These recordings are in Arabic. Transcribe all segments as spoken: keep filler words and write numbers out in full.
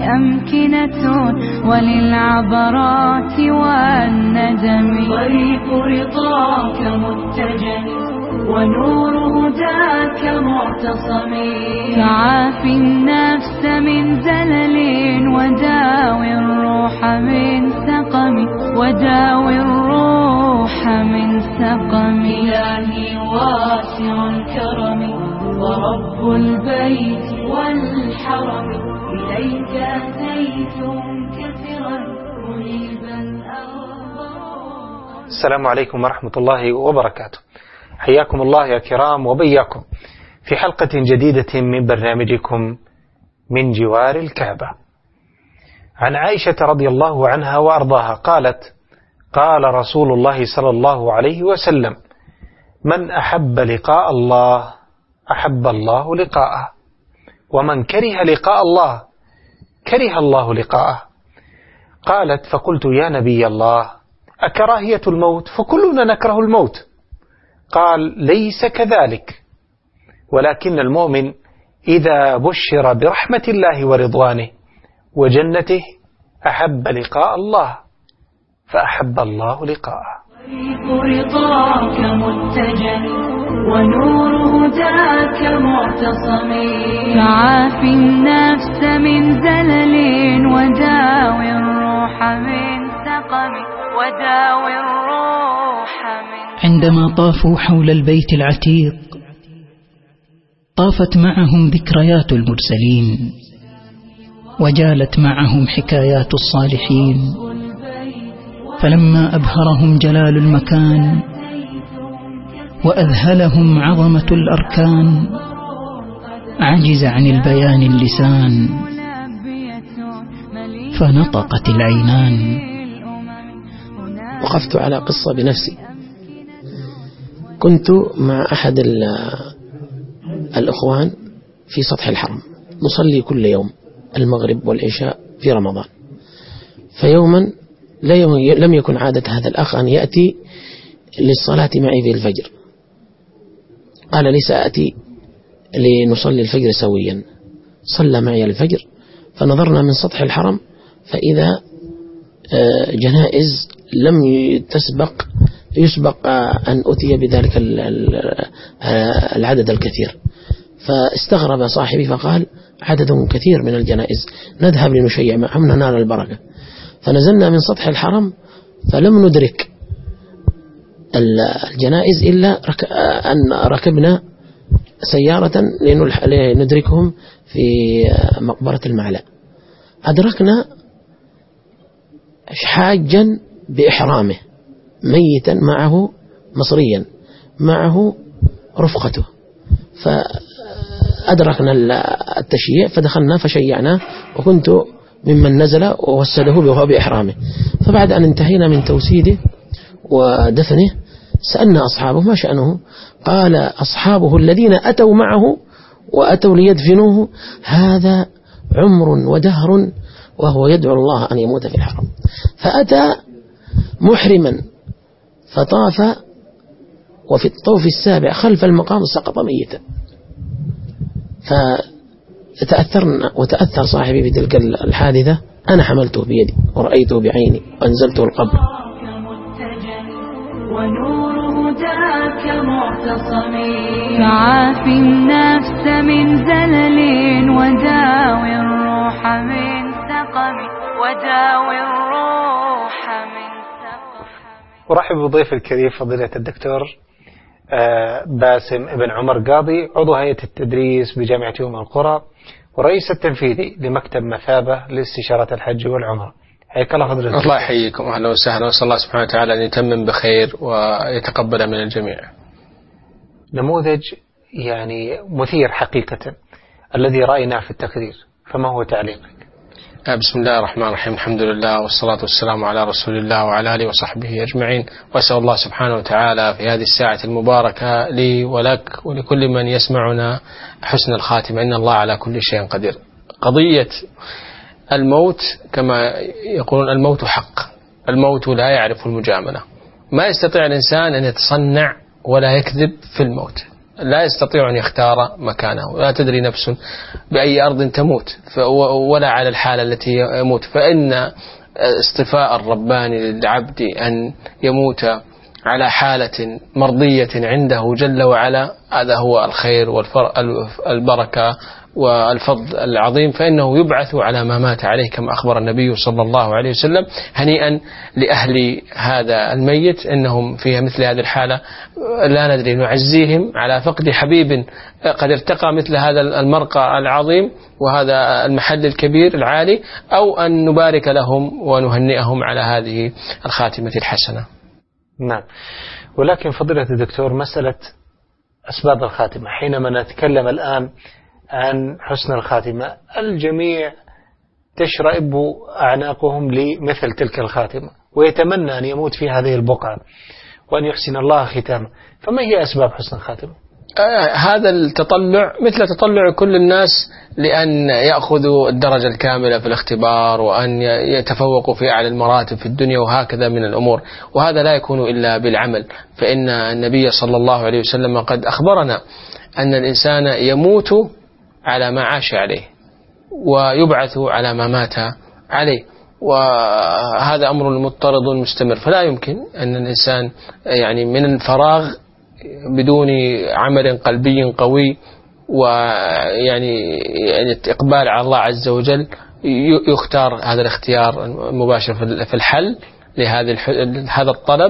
أمكنة وللعبرات والندم. طريق رضاك متجه ونور هداك معتصم. تعافي النفس من زلل وداوي الروح من سقم وداوي الروح من سقم. إلهي واسع الكرم ورب البيت والحرم إليك أتيت منكسرا منيبا أغبر. السلام عليكم ورحمة الله وبركاته. حياكم الله يا كرام وبياكم في حلقة جديدة من برنامجكم من جوار الكعبة. عن عائشة رضي الله عنها وأرضاها قالت: قال رسول الله صلى الله عليه وسلم: من أحب لقاء الله أحب الله لقاءه، ومن كره لقاء الله كره الله لقاءه. قالت: فقلت يا نبي الله أكراهية الموت؟ فكلنا نكره الموت. قال: ليس كذلك، ولكن المؤمن إذا بشر برحمة الله ورضوانه وجنته أحب لقاء الله فأحب الله لقاءه. طريق رضاك متجه ونور هداك معتصم. تعافي النفس من زلل وداوي الروح من سقم وداوي الروح من. عندما طافوا حول البيت العتيق طافت معهم ذكريات المرسلين وجالت معهم حكايات الصالحين، فلما أبهرهم جلال المكان وأذهلهم عظمة الأركان عجز عن البيان اللسان فنطقت العينان. وقفت على قصة بنفسي. كنت مع أحد الأخوان في سطح الحرم نصلي كل يوم المغرب والعشاء في رمضان. فيوما لم يكن عادة هذا الأخ أن يأتي للصلاة معي في الفجر. قال لي: سأتي لنصلي الفجر سويا. صلى معي الفجر، فنظرنا من سطح الحرم فإذا جنائز لم تسبق يسبق أن أتي بذلك العدد الكثير. فاستغرب صاحبي فقال: عدد كثير من الجنائز، نذهب لنشيع معهم ننال البركة. فنزلنا من سطح الحرم فلم ندرك الجنائز إلا أن ركبنا سيارة لندركهم في مقبرة المعلى. أدركنا حاجا بإحرامه ميتا معه مصريا معه رفقته، فأدركنا التشييع فدخلنا فشيعناه، وكنت ممن نزل ووسده وهو بإحرامه. فبعد أن انتهينا من توسيده ودفنه سألنا أصحابه ما شأنه. قال أصحابه الذين أتوا معه وأتوا ليدفنوه: هذا عمر ودهر وهو يدعو الله أن يموت في الحرم. فأتى محرما فطاف، وفي الطوف السابع خلف المقام سقط ميتا. فتأثرنا وتأثر صاحبي بتلك الحادثة. أنا حملته بيدي ورأيته بعيني وأنزلته القبر. ونور هداك معتصم. تعافي النفس من زلل وداوي الروح من سقم وداوي الروح من سقم. أرحب بضيف الكريم فضيلة الدكتور باسم ابن عمر قاضي، عضو هيئة التدريس بجامعة أم القرى ورئيس التنفيذي لمكتب مثابة لاستشارة الحج والعمرة. حياك الله فضيلة. الله يحييكم، أهلا وسهلا، وصلى الله سبحانه وتعالى أن يتمم بخير ويتقبل من الجميع. نموذج يعني مثير حقيقة الذي رأينا في التقرير، فما هو تعليقك؟ بسم الله الرحمن الرحيم، الحمد لله والصلاة والسلام على رسول الله وعلى آله وصحبه أجمعين. وأسأل الله سبحانه وتعالى في هذه الساعة المباركة لي ولك ولكل من يسمعنا حسن الخاتمة، إن الله على كل شيء قدير. قضية الموت كما يقولون الموت حق، الموت لا يعرف المجاملة. ما يستطيع الإنسان أن يتصنع ولا يكذب في الموت، لا يستطيع أن يختار مكانه، لا تدري نفس بأي أرض تموت ولا على الحالة التي يموت. فإن اصطفاء الرباني للعبد أن يموت على حالة مرضية عنده جل وعلا، هذا هو الخير والبركة والفضل العظيم، فإنه يبعث على ما مات عليه كما أخبر النبي صلى الله عليه وسلم. هنيئا لأهل هذا الميت إنهم في مثل هذه الحالة لا ندري نعزيهم على فقد حبيب قد ارتقى مثل هذا المرقى العظيم وهذا المحل الكبير العالي، أو أن نبارك لهم ونهنئهم على هذه الخاتمة الحسنة. نعم. ولكن فضيلة الدكتور، مسألة أسباب الخاتمة، حينما نتكلم الآن عن حسن الخاتمة الجميع تشرئب أعناقهم لمثل تلك الخاتمة ويتمنى أن يموت في هذه البقعة وأن يحسن الله ختامه، فما هي أسباب حسن الخاتمة؟ آه هذا التطلع مثل تطلع كل الناس لأن يأخذوا الدرجة الكاملة في الاختبار وأن يتفوقوا في أعلى المراتب في الدنيا وهكذا من الأمور، وهذا لا يكون إلا بالعمل. فإن النبي صلى الله عليه وسلم قد أخبرنا أن الإنسان يموت على ما عاش عليه ويبعث على ما مات عليه، وهذا أمر مضطرد مستمر، فلا يمكن أن الإنسان يعني من الفراغ بدون عمل قلبي قوي ويعني إقبال على الله عز وجل يختار هذا الاختيار المباشر في الحل لهذا الطلب.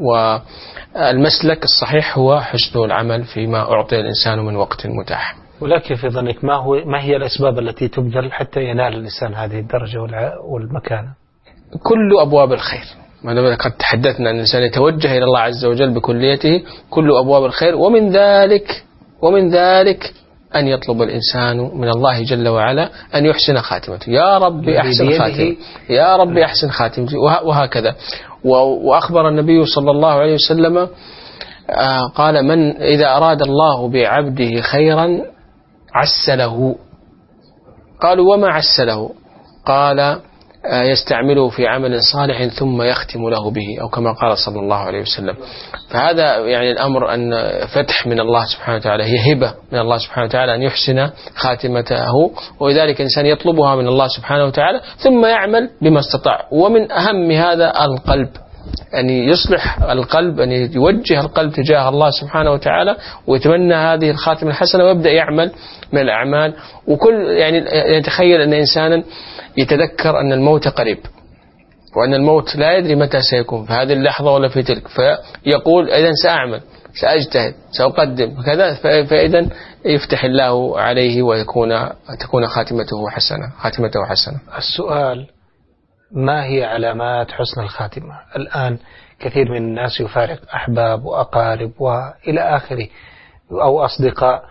والمسلك الصحيح هو حسن العمل فيما أعطي الإنسان من وقت متاح. ولكن في ظنك ما هو ما هي الأسباب التي تبذل حتى ينال الإنسان هذه الدرجة والمكانة؟ كل أبواب الخير، ما قد تحدثنا أن الإنسان يتوجه إلى الله عز وجل بكليته، كل أبواب الخير، ومن ذلك ومن ذلك أن يطلب الإنسان من الله جل وعلا أن يحسن خاتمته، يا رب أحسن خاتمته، يا رب أحسن خاتمته، وهكذا. وأخبر النبي صلى الله عليه وسلم قال: من إذا أراد الله بعبده خيرا عسله. قالوا: وما عسله؟ قال: يستعمله في عمل صالح ثم يختم له به، أو كما قال صلى الله عليه وسلم. فهذا يعني الأمر أن فتح من الله سبحانه وتعالى، هي هبة من الله سبحانه وتعالى أن يحسن خاتمته، ولذلك الإنسان يطلبها من الله سبحانه وتعالى ثم يعمل بما استطاع. ومن أهم هذا القلب، أن يصلح القلب، أن يوجه القلب تجاه الله سبحانه وتعالى ويتمنى هذه الخاتمة الحسنة ويبدأ يعمل من الأعمال. وكل يعني يتخيل أن إنسانا يتذكر أن الموت قريب وأن الموت لا يدري متى سيكون، في هذه اللحظة ولا في تلك، فيقول إذن سأعمل، سأجتهد، سأقدم كذا، فإذا يفتح الله عليه ويكون تكون خاتمته حسنة خاتمته حسنة. السؤال: ما هي علامات حسن الخاتمة؟ الآن كثير من الناس يفارق أحباب وأقارب وإلى آخره أو أصدقاء،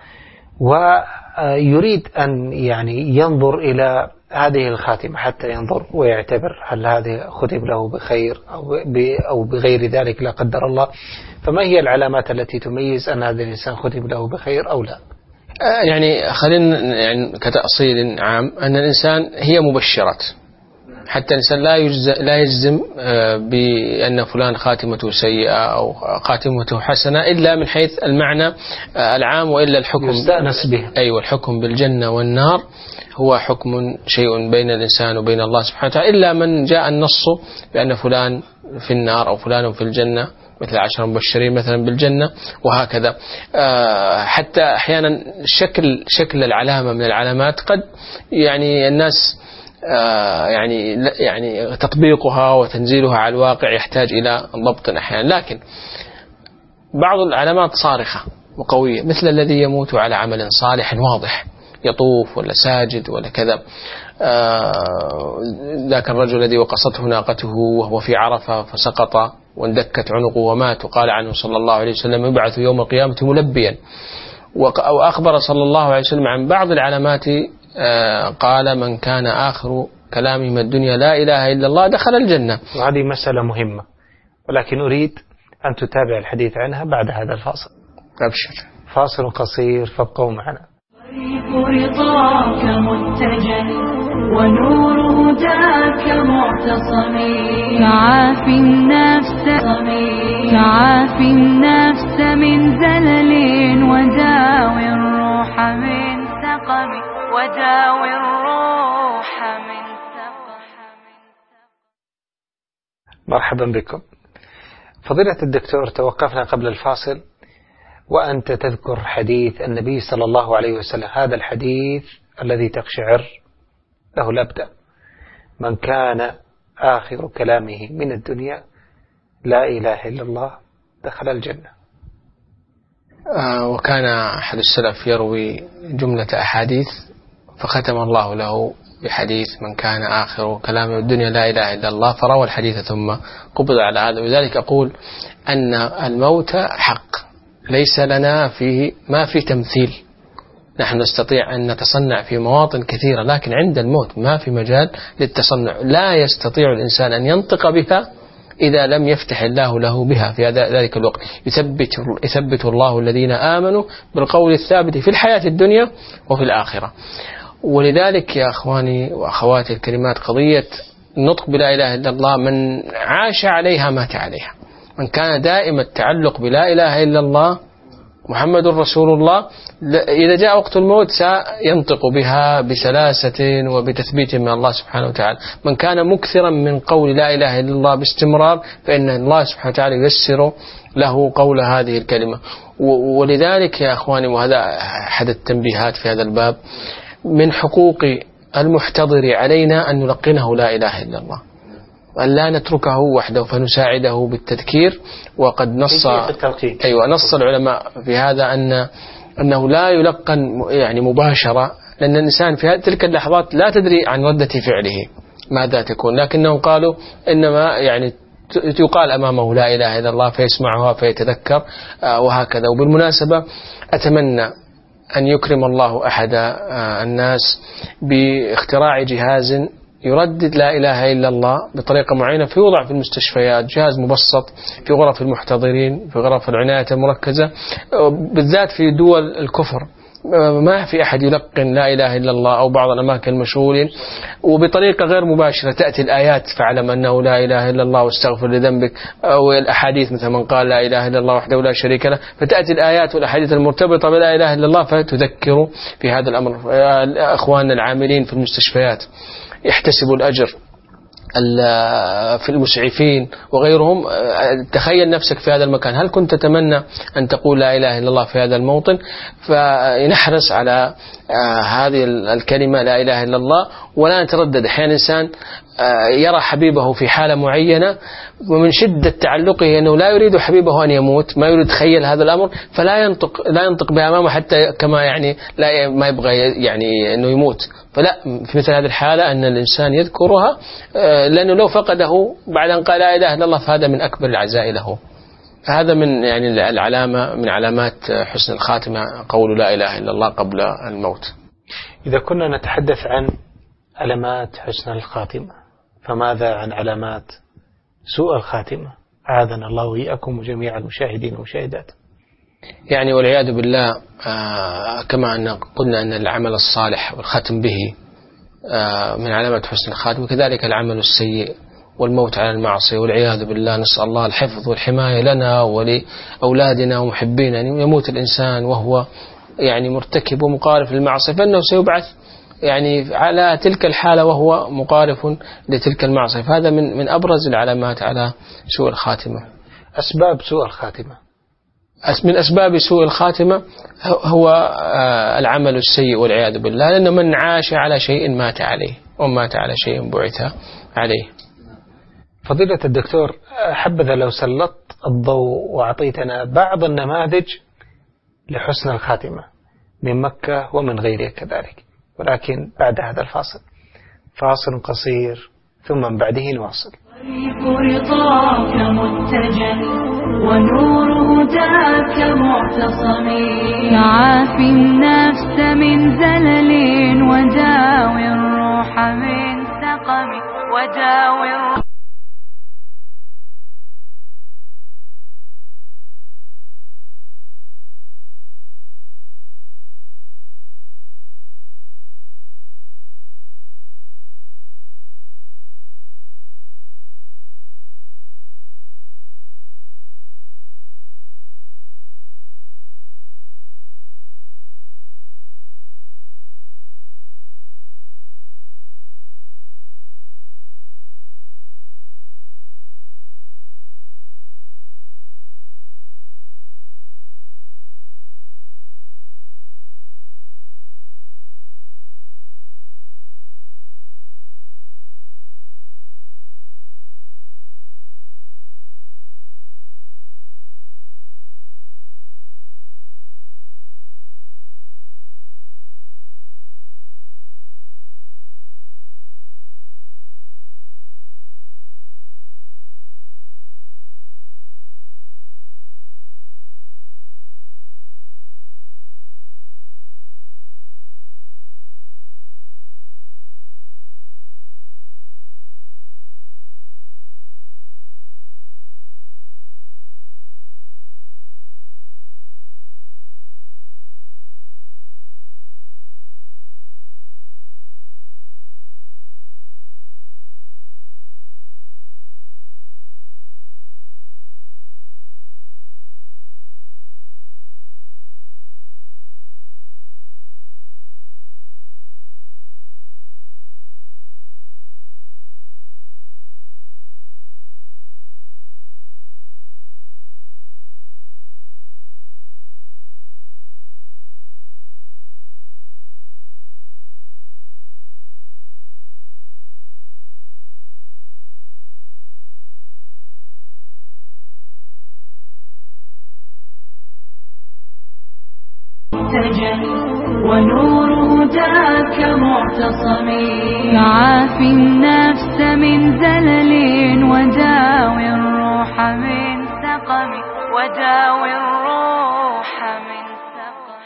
ويريد أن يعني ينظر إلى هذه الخاتمة حتى ينظر ويعتبر هل هذه ختم له بخير أو بغير ذلك لا قدر الله. فما هي العلامات التي تميز أن هذا الإنسان ختم له بخير أو لا؟ يعني خلينا يعني كتأصيل عام أن الإنسان هي مبشرات، حتى الإنسان لا يجزم, لا يجزم بأن فلان خاتمته سيئة أو خاتمته حسنة إلا من حيث المعنى العام، وإلا الحكم يستأنس به. أيوة، الحكم بالجنة والنار هو حكم شيء بين الإنسان وبين الله سبحانه وتعالى، إلا من جاء النص بأن فلان في النار أو فلان في الجنة، مثل عشر مبشرين مثلا بالجنة وهكذا. حتى أحيانا شكل شكل العلامة من العلامات قد يعني الناس يعني يعني تطبيقها وتنزيلها على الواقع يحتاج إلى ضبط أحيانا، لكن بعض العلامات صارخة وقوية، مثل الذي يموت على عمل صالح واضح، يطوف ولا ساجد ولا كذا. ذاك الرجل الذي وقصته ناقته وهو في عرفة فسقط واندكت عنقه ومات، وقال عنه صلى الله عليه وسلم: يبعث يوم القيامة ملبيا. وأخبر صلى الله عليه وسلم عن بعض العلامات، قال: من كان آخر كلامه من الدنيا لا إله إلا الله دخل الجنة. وهذه مسألة مهمة، ولكن أريد أن تتابع الحديث عنها بعد هذا الفاصل. أبشر. فاصل قصير فابقوا معنا. طريق رضاك متجل ونور هداك معتصم، كعافي النفس كعافي النفس من زلل وداء وداوي الروح من سقم. مرحبا بكم. فضيلة الدكتور، توقفنا قبل الفاصل وأنت تذكر حديث النبي صلى الله عليه وسلم، هذا الحديث الذي تقشعر له الأبدان: من كان آخر كلامه من الدنيا لا إله إلا الله دخل الجنة. آه وكان أحد السلف يروي جملة أحاديث فختم الله له بحديث من كان آخر كلامه الدنيا لا إله إلا الله، فروى الحديث ثم قبض على هذا. ولذلك أقول أن الموت حق، ليس لنا فيه ما في تمثيل. نحن نستطيع أن نتصنع في مواطن كثيرة، لكن عند الموت ما في مجال للتصنع. لا يستطيع الإنسان أن ينطق بها إذا لم يفتح الله له بها في ذلك الوقت. يثبت, يثبت الله الذين آمنوا بالقول الثابت في الحياة الدنيا وفي الآخرة. ولذلك يا أخواني وأخواتي الكريمات، قضية النطق بلا إله إلا الله من عاش عليها مات عليها. من كان دائم التعلق بلا إله إلا الله محمد رسول الله، إذا جاء وقت الموت سينطق بها بسلاسة وبتثبيت من الله سبحانه وتعالى. من كان مكثرا من قول لا إله إلا الله باستمرار فإن الله سبحانه وتعالى ييسر له قول هذه الكلمة. ولذلك يا أخواني، وهذا أحد التنبيهات في هذا الباب، من حقوق المحتضر علينا أن نلقنه لا إله إلا الله، أن لا نتركه وحده فنساعده بالتذكير. وقد نص أيوة نص العلماء في هذا أن أنه لا يلقن يعني مباشرة، لأن الإنسان في تلك اللحظات لا تدري عن ردة فعله ماذا تكون، لكنهم قالوا إنما يعني يقال أمامه لا إله إلا الله فيسمعها فيتذكر وهكذا. وبالمناسبة أتمنى أن يكرم الله أحد الناس باختراع جهاز يردد لا إله إلا الله بطريقة معينة، في وضع في المستشفيات، جهاز مبسط في غرف المحتضرين، في غرف العناية المركزة، بالذات في دول الكفر ما في أحد يلقن لا إله إلا الله، أو بعض الأماكن المشغولين، وبطريقة غير مباشرة تأتي الآيات فاعلم أنه لا إله إلا الله واستغفر لذنبك، أو الأحاديث مثل من قال لا إله إلا الله وحده لا شريك له، فتأتي الآيات والأحاديث المرتبطة بلا إله إلا الله فتذكر في هذا الأمر. أخواننا العاملين في المستشفيات يحتسبوا الأجر، في المسعفين وغيرهم، تخيل نفسك في هذا المكان، هل كنت تتمنى أن تقول لا إله إلا الله في هذا الموطن؟ فنحرص على هذه الكلمة لا إله إلا الله ولا نتردد. أحيانا إنسان يرى حبيبه في حالة معينة ومن شدة تعلقه أنه لا يريد حبيبه أن يموت، ما يريد تخيل هذا الأمر، فلا ينطق لا ينطق بأمامه حتى كما يعني لا ما يبغى يعني أنه يموت. فلا، في مثل هذه الحالة أن الإنسان يذكرها، لأنه لو فقده بعد أن قال لا إله إلا الله فهذا من أكبر العزاء له. فهذا من يعني العلامة من علامات حسن الخاتمة قول لا إله إلا الله قبل الموت. إذا كنا نتحدث عن علامات حسن الخاتمة، فماذا عن علامات سوء الخاتمة؟ أعاذنا الله وإياكم وجميع المشاهدين والمشاهدات. يعني والعياذ بالله، آه كما أن قلنا أن العمل الصالح والختم به آه من علامات حسن الخاتمة، كذلك العمل السيء والموت على المعصية والعياذ بالله. نسأل الله الحفظ والحماية لنا ولأولادنا ومحبينا. أن يموت الإنسان وهو يعني مرتكب ومقارف للمعصية فإنه سيبعث يعني على تلك الحالة وهو مقارف لتلك المعصية. فهذا من من أبرز العلامات على سوء الخاتمة. أسباب سوء الخاتمة، من أسباب سوء الخاتمة هو العمل السيء والعياذ بالله، لأن من عاش على شيء مات عليه ومن مات على شيء بعث عليه. فضيلة الدكتور، حبذا لو سلطت الضوء وأعطيتنا بعض النماذج لحسن الخاتمة من مكة ومن غيرها كذلك، ولكن بعد هذا الفاصل، فاصل قصير ثم من بعده نواصل. رضاك متجل ونور هداك معتصم، عافي النفس من زلل وداوي الروح من سقم وداوي الروح. معتصم عاف النفس من زلل وداوي الروح من سقم وداوي الروح من سقم.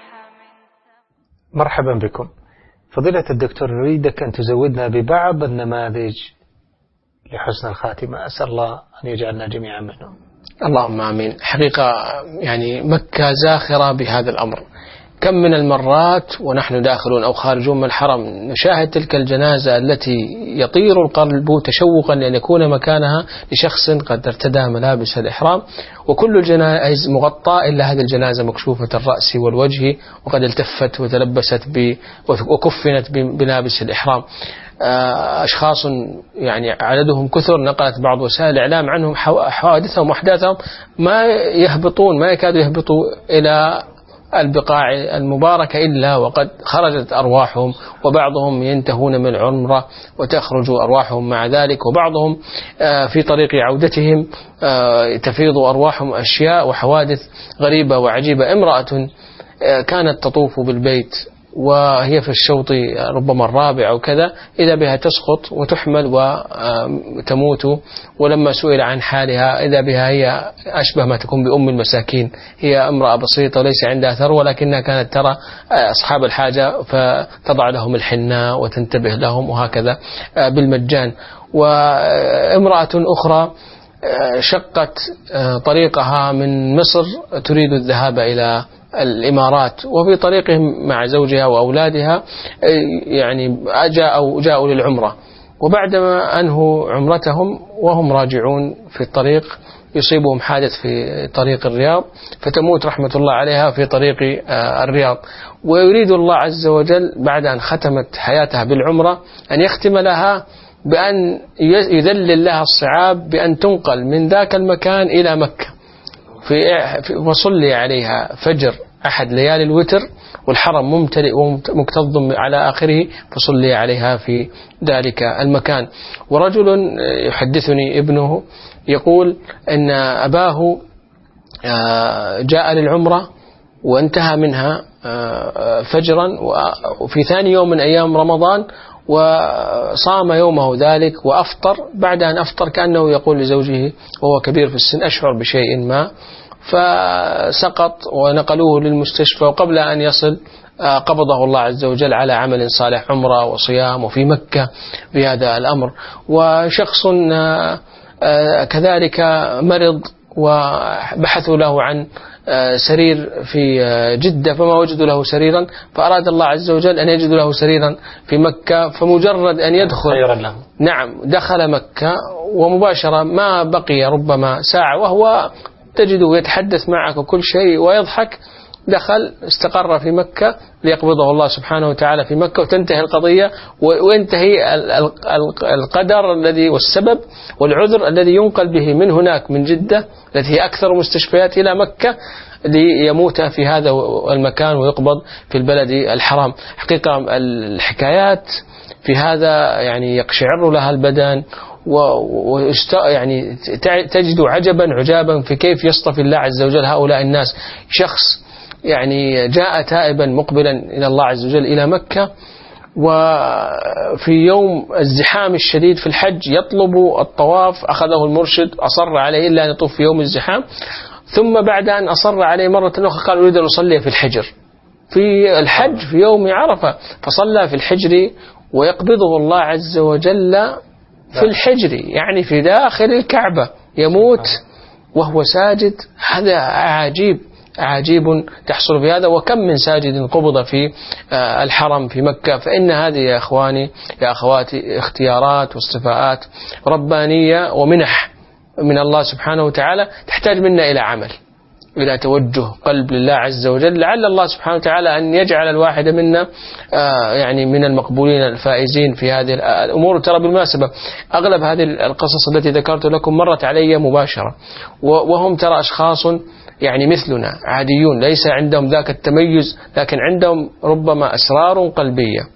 مرحبا بكم فضيلة الدكتور، نريدك أن تزودنا ببعض النماذج لحسن الخاتمة، أسأل الله أن يجعلنا جميعا منهم. اللهم آمين. حقيقة يعني مكة زاخرة بهذا الأمر. كم من المرات ونحن داخلون أو خارجون من الحرم نشاهد تلك الجنازة التي يطير القلب تشوقا لأن يكون مكانها لشخص قد ارتدى ملابس الإحرام، وكل الجنائز مغطاة إلا هذه الجنازة مكشوفة الرأس والوجه وقد التفت وتلبست ب وكفنت بملابس الإحرام. أشخاص يعني عددهم كثر، نقلت بعض وسائل الإعلام عنهم حوادثهم وأحداثهم ما يهبطون ما يكادوا يهبطوا إلى البقاع المباركة إلا وقد خرجت أرواحهم، وبعضهم ينتهون من العمرة وتخرج أرواحهم مع ذلك، وبعضهم في طريق عودتهم تفيض أرواحهم أشياء وحوادث غريبة وعجيبة. امرأة كانت تطوف بالبيت وهي في الشوط ربما الرابع أو كذا، إذا بها تسقط وتحمل وتموت، ولما سئل عن حالها إذا بها هي أشبه ما تكون بأم المساكين، هي امرأة بسيطة وليس عندها ثروة لكنها كانت ترى أصحاب الحاجة فتضع لهم الحناء وتنتبه لهم وهكذا بالمجان. وامرأة أخرى شقت طريقها من مصر تريد الذهاب إلى الإمارات، وفي طريقهم مع زوجها وأولادها يعني جاءوا جاءوا للعمرة، وبعدما أنهوا عمرتهم وهم راجعون في الطريق يصيبهم حادث في طريق الرياض فتموت رحمة الله عليها في طريق الرياض. ويريد الله عز وجل بعد أن ختمت حياتها بالعمرة أن يختم لها بأن يذلل لها الصعاب بأن تنقل من ذاك المكان إلى مكة في وصلي عليها فجر أحد ليالي الوتر والحرم ممتلئ ومكتظ على آخره، فصلي عليها في ذلك المكان. ورجل يحدثني ابنه يقول أن أباه جاء للعمرة وانتهى منها فجرا وفي ثاني يوم من أيام رمضان، وصام يومه ذلك وأفطر. بعد أن أفطر كأنه يقول لزوجه وهو كبير في السن أشعر بشيء ما، فسقط ونقلوه للمستشفى، وقبل أن يصل قبضه الله عز وجل على عمل صالح عمرة وصيام وفي مكة بهذا الأمر. وشخص كذلك مرض وبحثوا له عن سرير في جدة فما وجدوا له سريرا، فأراد الله عز وجل أن يجد له سريرا في مكة، فمجرد أن يدخل نعم دخل مكة ومباشرة ما بقي ربما ساعة وهو تجده يتحدث معك وكل شيء ويضحك، دخل استقر في مكة ليقبضه الله سبحانه وتعالى في مكة وتنتهي القضية وينتهي القدر الذي والسبب والعذر الذي ينقل به من هناك من جدة التي هي أكثر مستشفيات إلى مكة ليموت في هذا المكان ويقبض في البلد الحرام. حقيقة الحكايات في هذا يعني يقشعر لها البدن، ويست يعني تجد عجبا عجابا في كيف يصطفي الله عز وجل هؤلاء الناس. شخص يعني جاء تائبا مقبلا إلى الله عز وجل إلى مكة، وفي يوم الزحام الشديد في الحج يطلب الطواف، أخذه المرشد أصر عليه إلا أن يطوف في يوم الزحام، ثم بعد أن أصر عليه مرة أخرى قال أريد أن أصلي في الحجر في الحج في يوم عرفة، فصلى في الحجر ويقبضه الله عز وجل في الحجر يعني في داخل الكعبة، يموت وهو ساجد. هذا عجيب عجيب تحصل في هذا، وكم من ساجد قبض في الحرم في مكة. فإن هذه يا أخواني يا أخواتي اختيارات واصطفاءات ربانية ومنح من الله سبحانه وتعالى تحتاج منا إلى عمل، إلى توجه قلب لله عز وجل، لعل الله سبحانه وتعالى أن يجعل الواحد منا يعني من المقبولين الفائزين في هذه الأمور. ترى بالمناسبة أغلب هذه القصص التي ذكرت لكم مرت علي مباشرة، وهم ترى أشخاص يعني مثلنا عاديون ليس عندهم ذاك التميز، لكن عندهم ربما أسرار قلبية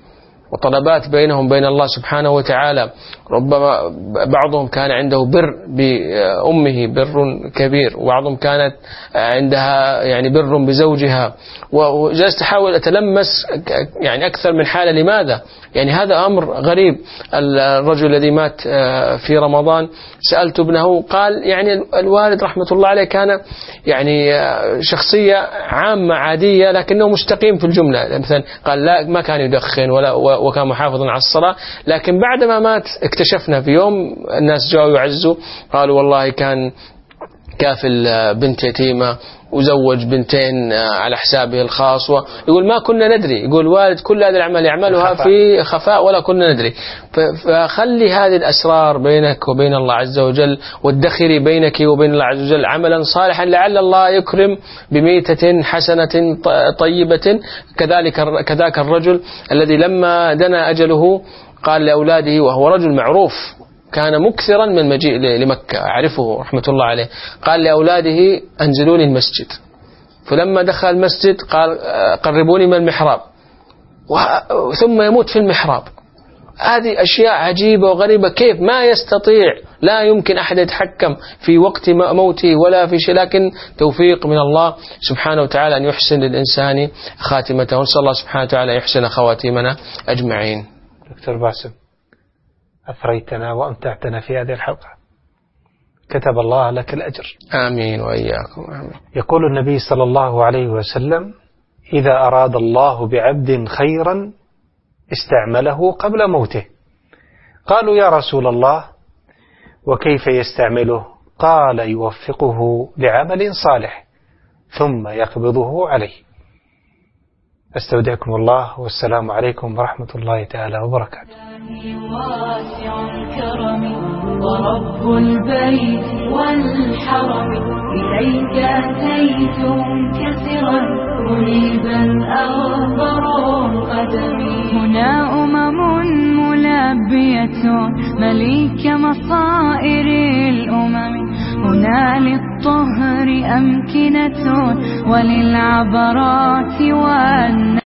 وطلبات بينهم بين الله سبحانه وتعالى. ربما بعضهم كان عنده بر بأمه بر كبير، وبعضهم كانت عندها يعني بر بزوجها، وجلست أحاول أتلمس يعني أكثر من حالة. لماذا؟ يعني هذا أمر غريب. الرجل الذي مات في رمضان سألت ابنه قال يعني الوالد رحمة الله عليه كان يعني شخصية عامة عادية لكنه مستقيم في الجملة. مثلا قال لا ما كان يدخن ولا وكان محافظا على الصلاة، لكن بعدما مات اكتشفنا في يوم الناس جاءوا يعزوا قالوا والله كان كافل بنت يتيمة وزوج بنتين على حسابه الخاص. يقول ما كنا ندري، يقول والد كل هذه الأعمال يعملها في خفاء ولا كنا ندري. فخلي هذه الأسرار بينك وبين الله عز وجل، وادخري بينك وبين الله عز وجل عملا صالحا لعل الله يكرم بميتة حسنة طيبة. كذلك كذاك الرجل الذي لما دنا أجله قال لأولاده، وهو رجل معروف كان مكثرا من مجيء لمكة أعرفه رحمة الله عليه، قال لأولاده أنزلوني المسجد، فلما دخل المسجد قال قربوني من المحراب، ثم يموت في المحراب. هذه أشياء عجيبة وغريبة، كيف ما يستطيع، لا يمكن أحد يتحكم في وقت موته ولا في شيء، لكن توفيق من الله سبحانه وتعالى أن يحسن للإنسان خاتمته. ونسأل الله سبحانه وتعالى أن يحسن خواتيمنا أجمعين. دكتور باسم، أثريتنا وأمتعتنا في هذه الحلقة، كتب الله لك الأجر. آمين وإياكم. آمين. يقول النبي صلى الله عليه وسلم: إذا أراد الله بعبد خيرا استعمله قبل موته. قالوا يا رسول الله وكيف يستعمله؟ قال يوفقه لعمل صالح ثم يقبضه عليه. أستودعكم الله، والسلام عليكم ورحمة الله تعالى وبركاته. واسع الكرم ورب البيت والحرم، إليك أتيت منكسرا منيبا أغبر قدمي. هنا أمم ملبية مليك مصائر الأمم، هنا للطهر أمكنة وللعبرات والنار.